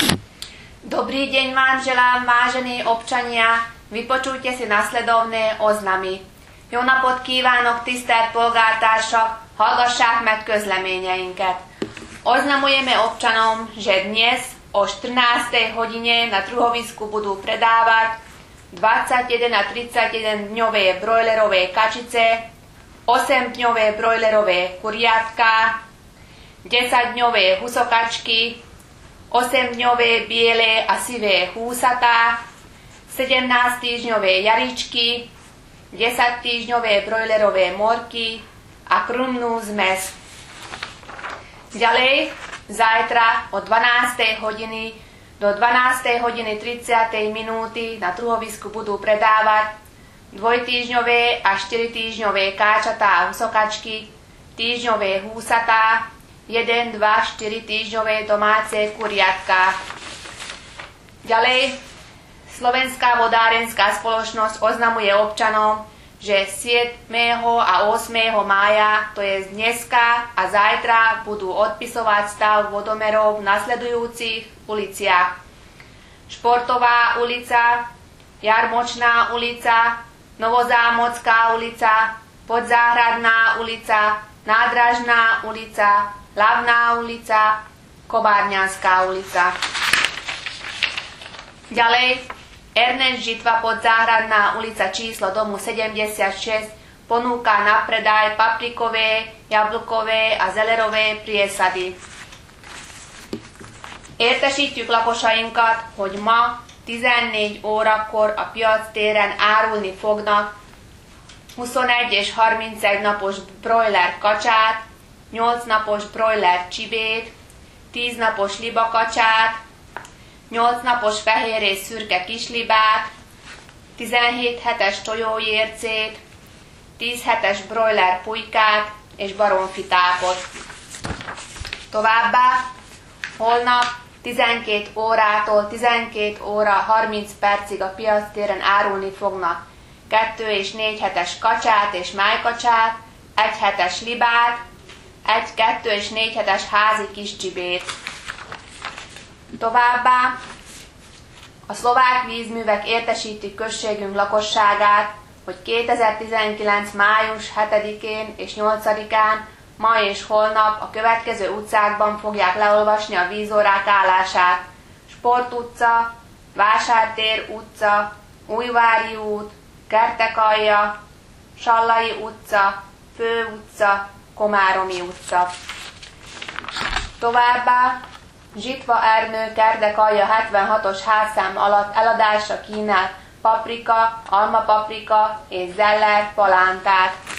Dobrý deň vám želám, vážení občania, vypočujte si nasledovné oznamy. Jó napot kívánok, tisztelt polgártársak, hallgassák meg közleményeinket. Oznamujeme občanom, že dnes o 14. hodine na trhovisku budú predávať 21 a 31 dňové brojlerové kačice, 8-dňové brojlerové kuriatka, 10-dňové husokačky, 8-dňové biele a sivé húsatá, 17-týždňové jaričky, 10-týždňové brojlerové morky a krunnú zmes. Ďalej, zajtra od 12. hodiny do 12. hodiny 30. minúty na trhovisku budú predávať 2-týždňové a 4-týždňové káčatá a husokačky, týždňové húsatá, 1, 2, 4 týždňové domáce kuriatka. Ďalej, Slovenská vodárenská spoločnosť oznamuje občanom, že 7. a 8. mája, to je dneska a zajtra, budú odpisovať stav vodomerov v nasledujúcich uliciach: Športová ulica, Jarmočná ulica, Novozámocká ulica, Podzáhradná ulica, Nádražná ulica, Hlavná ulica, Kobárňanská ulica. Ďalej, Ernest Žitva Podzáhradná ulica číslo domu 76 ponúka na predaj paprikové, jablkové a zelerové priesady. Értesítjük lakosainkat, hogy ma 14 órakor a piactéren árulni fognak 21 és 31 napos broiler kacsát, 8 napos broiler csibét, 10 napos libakacsát, 8 napos fehér és szürke kislibát, 17 hetes tojójércét, 10 hetes broiler pulykát és baromfitákot. Továbbá holnap 12 órától 12 óra 30 percig a piactéren árulni fognak 2 és 4 hetes kacsát és májkacsát, 1 hetes libát, 1, 2 és 4 hetes házi kiscsibét. Továbbá a szlovák vízművek értesítik községünk lakosságát, hogy 2019. május 7-én és 8-án ma és holnap a következő utcákban fogják leolvasni a vízórák állását: Sport utca, Vásártér utca, Újvári út, Kertekalja, Sallai utca, Fő utca, Komáromi utca. Továbbá Zsitva Ernő Kertekalja 76-os házszám alatt eladásra kínált paprika, almapaprika és zeller palántát.